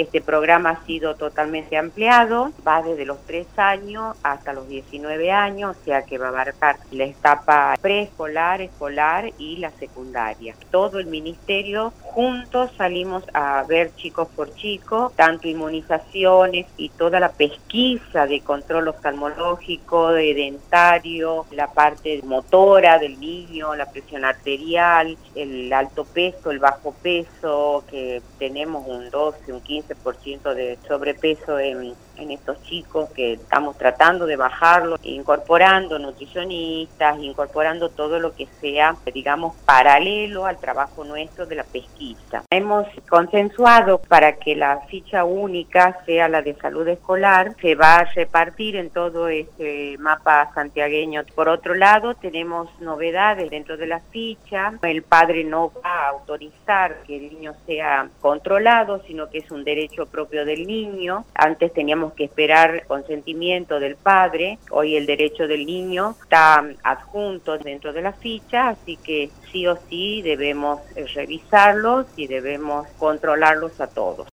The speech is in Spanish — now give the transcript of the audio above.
Este programa ha sido totalmente ampliado, va desde los 3 años hasta los 19 años, o sea que va a abarcar la etapa preescolar, escolar y la secundaria. Todo el ministerio juntos salimos a ver chico por chico, tanto inmunizaciones y toda la pesquisa de control oftalmológico, de dentario, la parte motora del niño, la presión arterial, el alto peso, el bajo peso, que tenemos un 12, un 15% de sobrepeso en estos chicos, que estamos tratando de bajarlo, incorporando nutricionistas, incorporando todo lo que sea, digamos, paralelo al trabajo nuestro de la pesquisa. Hemos consensuado para que la ficha única sea la de salud escolar, se va a repartir en todo este mapa santiagueño. Por otro lado, tenemos novedades dentro de la ficha. El padre no va a autorizar que el niño sea controlado, sino que es un derecho propio del niño. Antes teníamos que esperar consentimiento del padre, hoy el derecho del niño está adjunto dentro de la ficha, así que sí o sí debemos revisarlos y debemos controlarlos a todos.